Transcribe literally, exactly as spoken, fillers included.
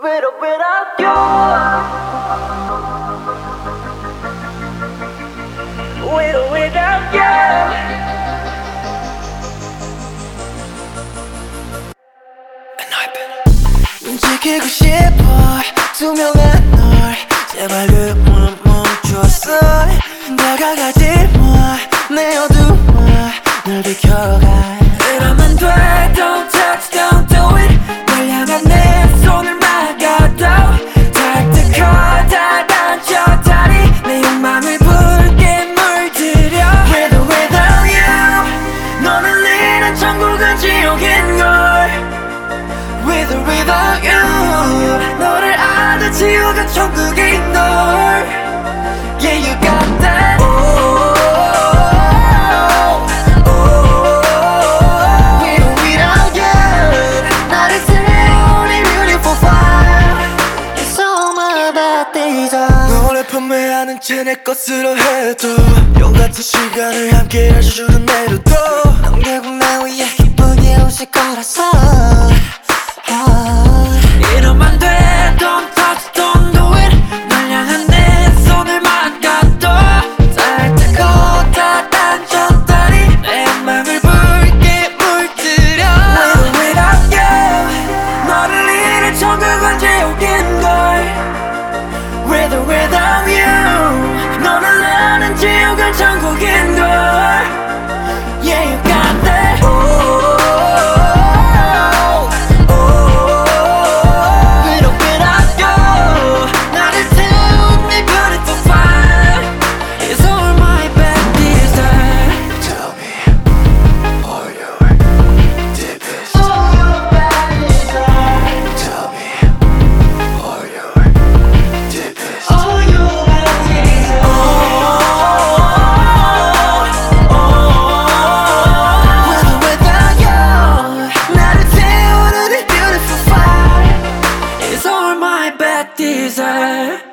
With or without you, with or without you. 지키고 싶어 투명한 널 제발 그만 멈춰서 다가가지 마 내 어둠아 널 비켜가 이러면 돼 Don't touch, don't do it 널 향한 내 손을 막아도 닿을 커 다 닫혀다니 내 욕망을 붉게 물들여 With or without you 넌 흘리는 천국은 지옥인걸 With or without you 너를 아는 지옥은 천국인 널 Yeah you got that oh, oh, oh. With or without you 나를 태우는 beautiful fire It's all my bad days 너를 판매하는 채 내 것으로 해도 용 같은 시간을 함께 해주는 내로도 넌 결국 나 위해 기쁘게 웃을 거라서 이러면 돼 Don't touch, don't do it 널 향한 내 손을 막아도 닿을 때고 다 닫혔다니 내 맘을 붉게 물들여 With or without you 너를 잃은 천국은 지옥인걸 With or without you 너를 아는 지옥은 천국인걸 Yeah you got that oh. Desire